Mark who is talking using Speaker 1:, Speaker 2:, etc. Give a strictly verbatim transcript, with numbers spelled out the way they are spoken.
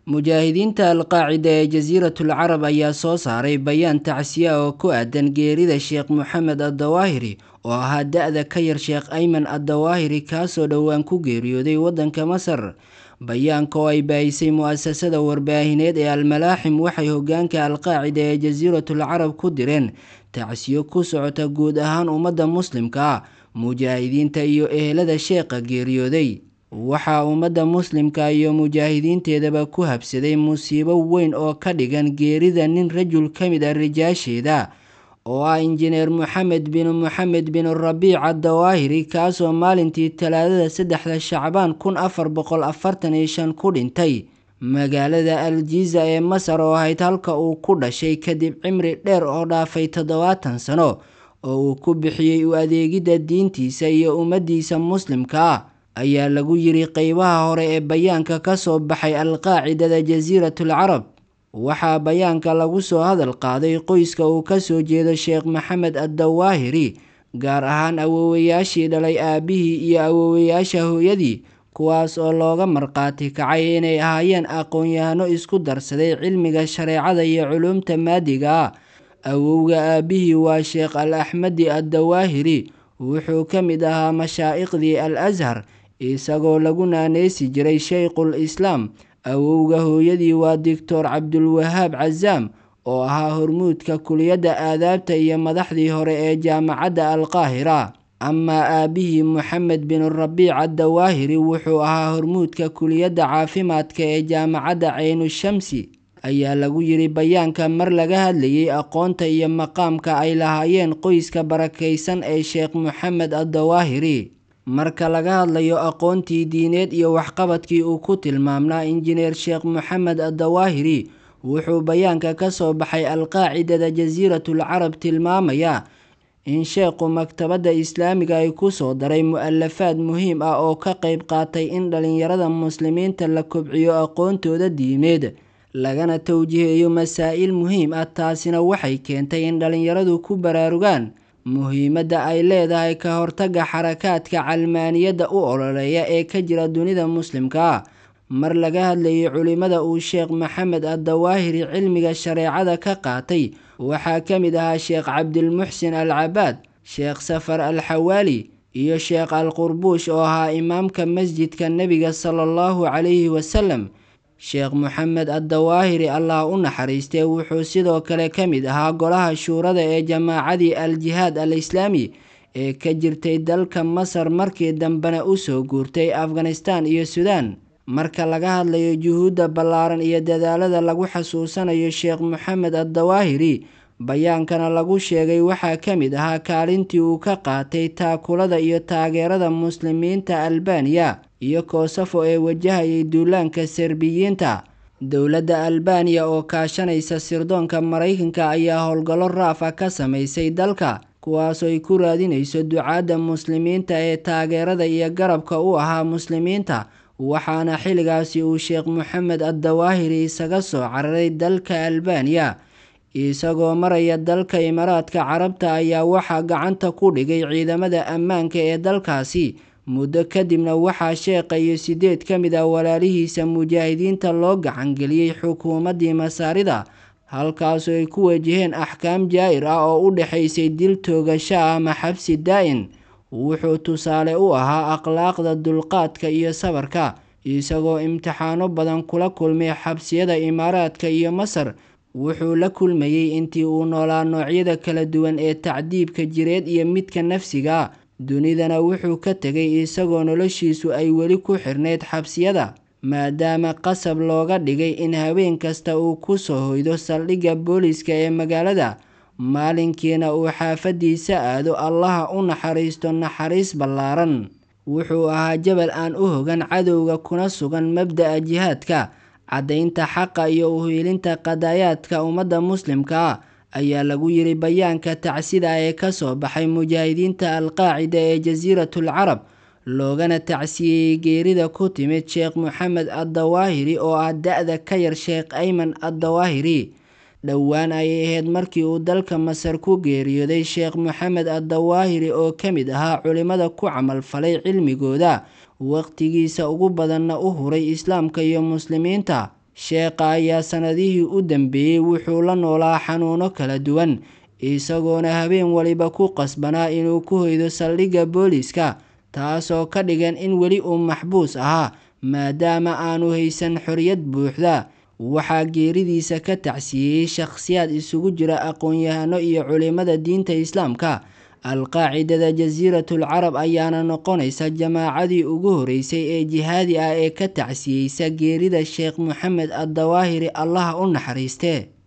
Speaker 1: Mujaahidiinta Al-Qaacida ee Jasiiratul Carab ayaa soo saaray bayaan tacsiya oo ku aadan geerida Sheekh Moxamed Ad-Dawaahiri oo ahaa da'da ka yar Sheekh Ayman Ad-Dawaahiri kaasoo dhowaan ku geeriyooday waddanka Masar. Bayaanka oo ay baahisay mu'asasada warbaahineed ee Al-Malaaxim waxay hoggaanka Al-Qaacida ee Jasiiratul Carab ku direen tacsiyo ku socota guud ahaan ummadda Muslimka ah, mujaahidiinta iyo ehelada sheekha geeriyooday. Waxaa ummadda Muslimka iyo mujaahidiinteedaba ku habsaday musiibo weyn oo ka dhigan geerida nin rajul ka mid ah rijaasheeda oo ah Injineer Moxamed bin Moxamed bin Rabiic Ad-Dawaahiri kaasoo maalintii Talaadada saddexda Shacbaan kun afar boqol afartan iyo shan ku dhintay magaalada Al-Jiza ee Masar oo ahayd halka uu ku dhashay kadib cimri dheer oo dhaafay toddobaatan sano oo uu ku bixiyay u adeegidda diintiisa iyo ummaddiisa Muslimka ah, ayaa lagu yiri qaybaha hore ee bayaanka ka soo baxay Al-Qaacidada Jasiiratul Carab. Waxaa bayaanka lagu soo hadal qaaday qoyska uu ka soo jeedo Sheekh Moxamed Ad-Dawaahiri, gaar ahaan awoowayaashii dhalay aabihii iyo awoowayaasha hooyadii, kuwaas oo looga markhaati kacay inay ahaayeen aqoon-yahano isku darsaday cilmiga shareecada iyo culuumta maadiga ah. Awowga aabihii waa Sheekh Al-Axmadi Ad-Dawaahiri, wuxuu ka mid ahaa mashaa'iqdii Al-Azhar, isagoo lagu naanaysi jiray Shaykhul Islaam. Awowga hooyadii waa Doctor Cabdulwahaab Cazaam, oo ahaa hormuudka kuliyadda aadaabta iyo madaxdii hore ee jaamacadda Al-Qaahira. Amaa aabihii Moxamed bin Rabiic Ad-Dawaahiri wuxuu ahaa hormuudka kuliyadda caafimaadka ee jaamacadda Caynu-Shamsi, ayaa lagu yiri bayaanka mar laga hadlayay aqoonta iyo maqaamka ay lahaayeen qoyska barakaysan ee Sheekh Moxamed Ad-Dawaahiri. Marka laga hadlayo aqoontii diineed iyo waxqabadkii uu ku tilmaamnaa Injineer Sheekh Moxamed Ad-Dawaahiri, wuxuu bayaanka ka soo baxay Al-Qaacidada Jasiiratul Carab tilmaamayaa in sheekhu maktabadda Islaamiga ay ku soo daray mu'alafaad muhiim ah oo ka qayb qaatay in dhalinyarada muslimiinta la kobciyo aqoontooda diimeed, lagana tawjiheeyo masaa'il muhiim ah. Taasina waxay keentay in dhalinyaradu ku baraarugaan muhiimadda ay leedahay ka hortagga xarakaadka calmaaniyadda u ololeeya ee ka jira dunida Muslimka ah. Mar laga hadlayay culimada uu Sheekh Moxamed Ad-Dawaahiri cilmiga shareecada ka qaatay, waxaa ka mid ahaa Sheekh Cabdilmuxsin Al-Cabaad, Sheekh Safar Al-Xawaali iyo Sheekh Al-Qurbuush oo ahaa imaamka masjidka Nebiga sallallahu calayhi wasallam. Sheekh Moxamed Ad-Dawaahiri Allah u naxariistee wuxuu sidoo kale ka mid ahaa golaha shuurada ee jamaacadii Al-Jihaad Al-Islaami ee ka jirtay dalka Masar markii dambena u soo guurtay Afghanistan iyo Suudaan. Marka laga hadlayo juhuudda ballaaran iyo dadaalada lagu xasuusanayo Sheekh Moxamed Ad-Dawaahiri, bayaankana lagu sheegay waxaa ka mid ahaa kaalintii uu ka qaatay taakulada iyo taageerada muslimiinta Albaaniya iyo Koosofo ee wajahayay duulaanka Serbiyiinta. Dowladda Albaaniya oo kaashanaysa sirdoonka Maraykanka ayaa howlgallo raaf ah ka samaysay dalka, kuwaasoo ay ku raadinayso ducaadda muslimiinta ee taageerada iyo garabka u ahaa muslimiinta. Waxaana xilligaasi uu Sheekh Moxamed Ad-Dawaahiri isaga soo cararay dalka Albaaniya, isagoo maraya dalka Imaaraadka Carabta ayaa waxaa gacanta ku dhigay ciidamada ammaanka ee dalkaasi. Muddo kadibna waxaa sheekha iyo sideed ka mid ah walaalihiisa mujaahidiinta loo gacan geliyay xukuumaddii Masaarida, halkaasoo ay ku wajaheen axkaam jaa'ir ah oo u dhaxaysay dil toogasho ah ama xabsi daa'in. Wuxuu tusaale u ahaa akhlaaqda dulqaadka iyo sabarka, isagoo imtixaano badan kula kulmay xabsiyada Imaaraadka iyo Masar. Wuxuu la kulmayay intii uu noolaa noocyada kala duwan ee tacdiibka jireed iyo midka nafsiga ah. Dunidana wuxuu ka tegay isagoo noloshiisu ay weli ku xirneyd xabsiyada, maadaama qasab looga dhigay in habeen kasta uu ku soo hoydo saldhigga booliiska ee magaalada, maalinkiina uu xaafadiisa aado. Allaha u naxariisto naxariis ballaaran. Wuxuu ahaa jabal aan u hogan cadowga kuna sugan mabda'a jihaadka, caddaynta xaqa iyo u hiilinta qadaayaadka ummadda Muslimka ah, ayaa lagu yiri bayaanka tacsida ee ka soo baxay mujaahidiinta Al-Qaacida ee Jasiiratul Carab, loogana tacsiyey geerida ku timid Sheekh Moxamed Ad-Dawaahiri oo ah da'da ka yar Sheekh Ayman Ad-Dawaahiri. Dhowaan ayay ahayd markii uu dalka Masar ku geeriyooday Sheekh Moxamed Ad-Dawaahiri oo ka mid ahaa culimada ku camal falay cilmigooda, waqtigiisa ugu badanna u huray Islaamka iyo muslimiinta. sheekha ayaa sanadihii u dambeeyey wuxuu la noolaa xanuuno kala duwan, isagoona habeen waliba ku qasbanaa inuu ku hoydo saldhigga booliiska, taasoo ka dhigan in weli uu maxbuus ahaa maadaama aanu haysan xorriyad buuxda. Waxaa geeridiisa ka tacsiyey shakhsiyaad isugu jira aqoon-yahano iyo culimada diinta Islaamka. Al-Qaacidada Jasiiratul Carab ayaana noqonaysa jamaacadii ugu horeysay ee jihaadi ah ee ka tacsiyeysa geerida Sheekh Moxamed Ad-Dawaahiri, Allah u naxariiste.